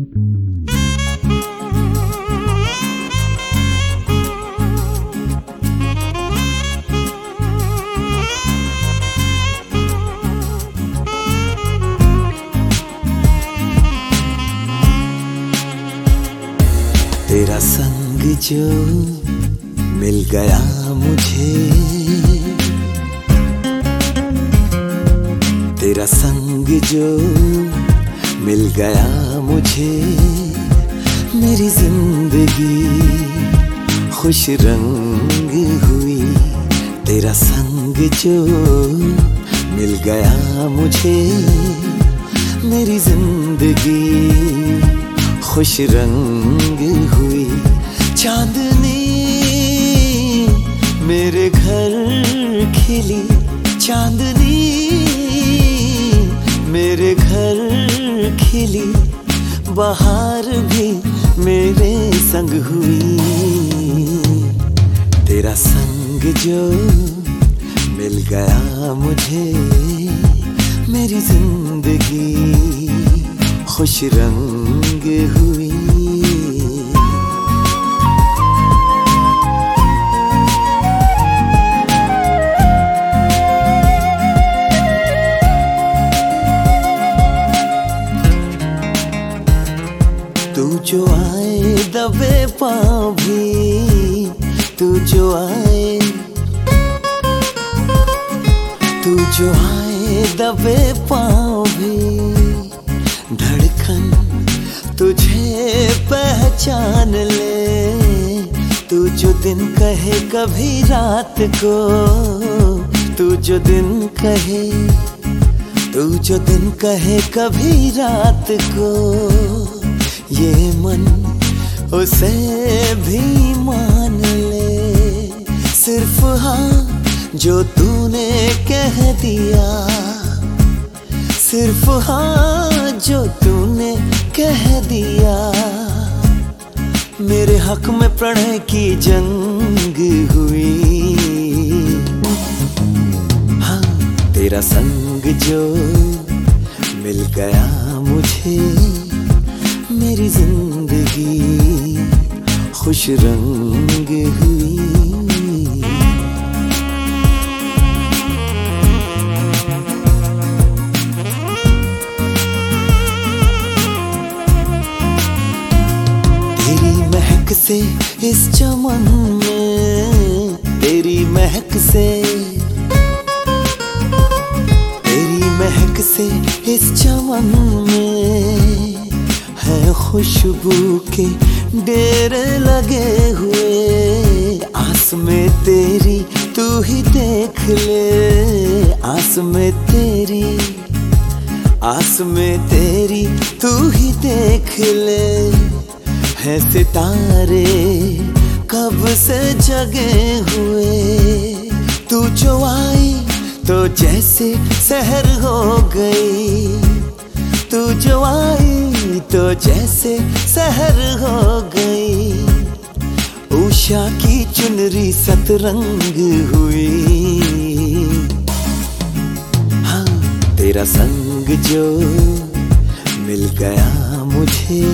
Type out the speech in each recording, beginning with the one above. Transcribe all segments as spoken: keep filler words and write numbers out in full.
तेरा संग जो मिल गया मुझे, तेरा संग जो मिल गया मुझे, मेरी जिंदगी खुश रंग हुई। तेरा संग जो मिल गया मुझे, मेरी जिंदगी खुश रंग हुई। चांदनी मेरे घर खिली, चांदनी मेरे घर खिली, बहार भी मेरे संग हुई। तेरा संग जो मिल गया मुझे, मेरी जिंदगी खुश रंग हुई। तू जो आए दबे पाँव भी, तू जो आए, तू जो आए दबे पाँव भी, धड़कन तुझे पहचान ले। तू जो दिन कहे कभी रात को, तू जो दिन कहे, तू जो दिन कहे कभी रात को, ये मन उसे भी मान ले। सिर्फ हाँ जो तूने कह दिया, सिर्फ हाँ जो तूने कह दिया, मेरे हक में प्रणय की जंग हुई। हाँ तेरा संग जो मिल गया मुझे, मेरी जिंदगी खुश रंग हुई। तेरी महक से इस चमन में, तेरी महक से, तेरी महक से इस चमन में है खुशबू के डेरे लगे हुए। आस में तेरी तू ही देख ले, आस में तेरी, आस में तेरी तू ही देख ले। है सितारे कब से जगे हुए, तू जो आई तो जैसे सहर हो गई, तू जो आई तो जैसे सहर हो गई। उषा की चुनरी सतरंग हुई। हाँ तेरा संग जो मिल गया मुझे,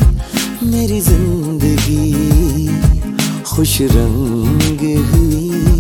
मेरी जिंदगी खुश रंग हुई।